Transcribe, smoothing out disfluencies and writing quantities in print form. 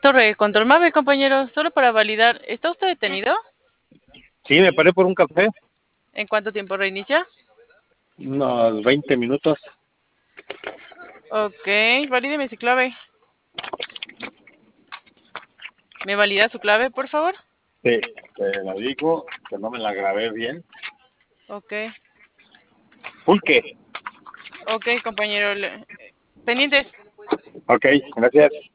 Torre Control Mave, compañero, solo para validar, ¿está usted detenido? Sí, me paré por un café, ¿En cuánto tiempo reinicia? unos 20 minutos. Ok, valídeme su clave. ¿Me valida su clave, por favor? Sí, te la digo, que no me la grabé bien. Ok, Pulque. ok, compañero. Pendientes. Ok, gracias.